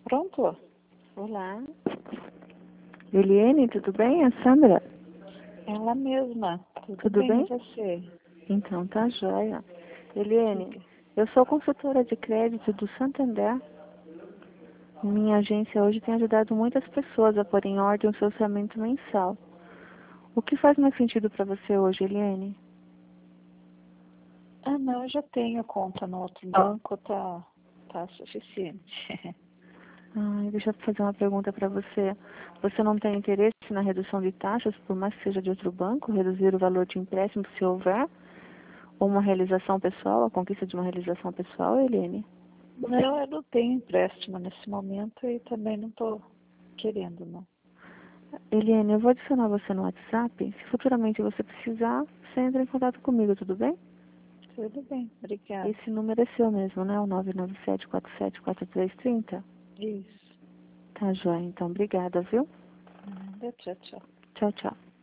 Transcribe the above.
Pronto? Olá. Eliane, tudo bem? É a Sandra? Ela mesma. Tudo bem? E você? Então, tá joia. Eliane, Diga. eu sou consultora de crédito do Santander. Minha agência hoje tem ajudado muitas pessoas a pôr em ordem o seu orçamento mensal. O que faz mais sentido para você hoje, Eliane? Ah, não, eu já tenho conta no outro banco, tá suficiente. Deixa eu fazer uma pergunta para você. Você não tem interesse na redução de taxas, por mais que seja de outro banco, reduzir o valor de empréstimo se houver? Ou uma realização pessoal, a conquista de uma realização pessoal, Eliane? Não, eu não tenho empréstimo nesse momento e também não estou querendo, não. Eliane, eu vou adicionar você no WhatsApp. Se futuramente você precisar, você entra em contato comigo, tudo bem? Tudo bem, obrigada. Esse número é seu mesmo, né? O 997-474330. Isso. Tá, joia. Então, obrigada, viu? Nada, tchau, tchau. Tchau, tchau.